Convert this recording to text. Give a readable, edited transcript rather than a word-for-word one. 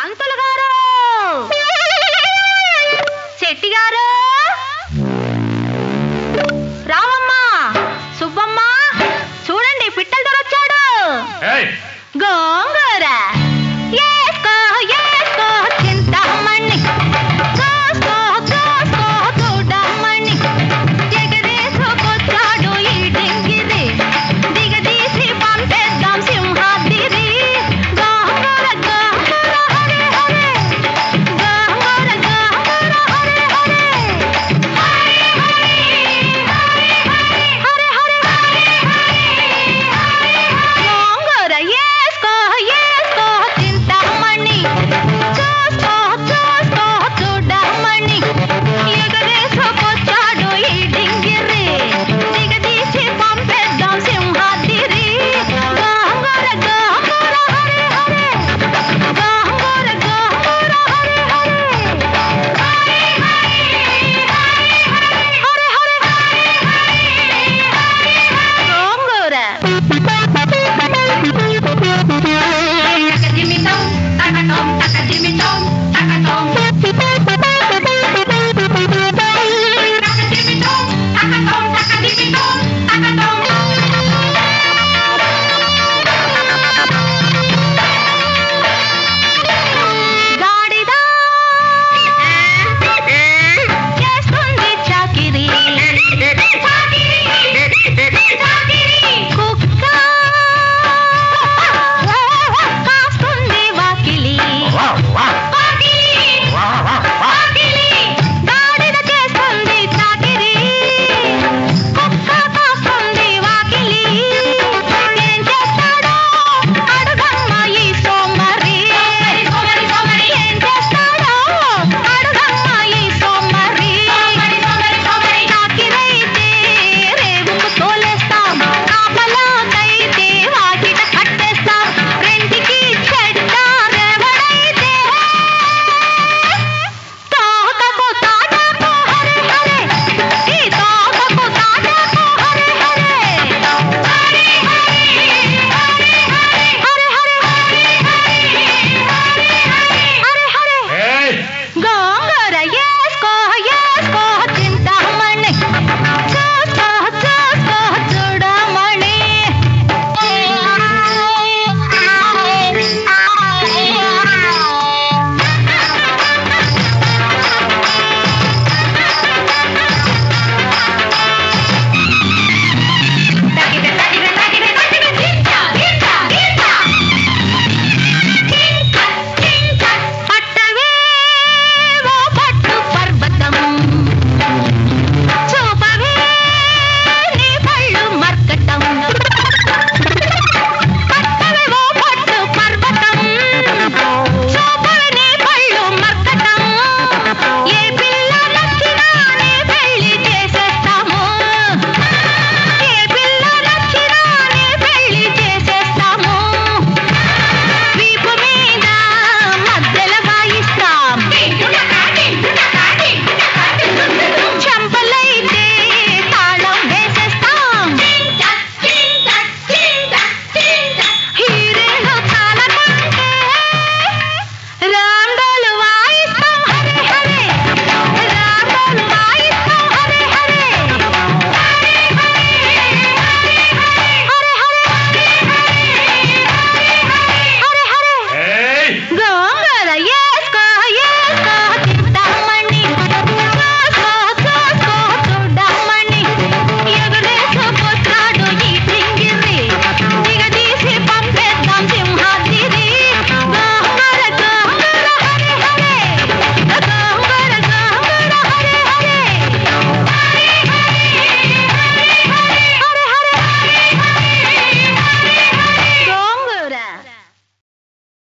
పంతులు గారు, శెట్టి గారు, రామమ్మ, సుబ్బమ్మ, చూడండి పిట్టలతో వచ్చాడు. గోంగూర ఏసుకో ఏసుకో చింతామణి, కోసుకో కోసుకో చూడమణి, ఎగరేసుకొచ్చాడు ఈ డింగిరి, దిగదీసి పంపేద్దాం సింహాద్రి. గోంగూర గోంగూర హరే హరే, గోంగూర గోంగూర హరే హరే, హరే హరే గోంగూర ఏసుకో ఏసుకో చింతామణి, చూసుకో చూసుకో చూడమణి, ఎగరేసుకొచ్చాడు ఈ డింగిరి, దిగదీసి పంపేద్దాం సింహాద్రి. గోంగూర గోంగూర హరే హరే, గోంగూర గోంగూర హరే హరే, హరే హరే గోంగూర. తక జిమితో తక జిమితో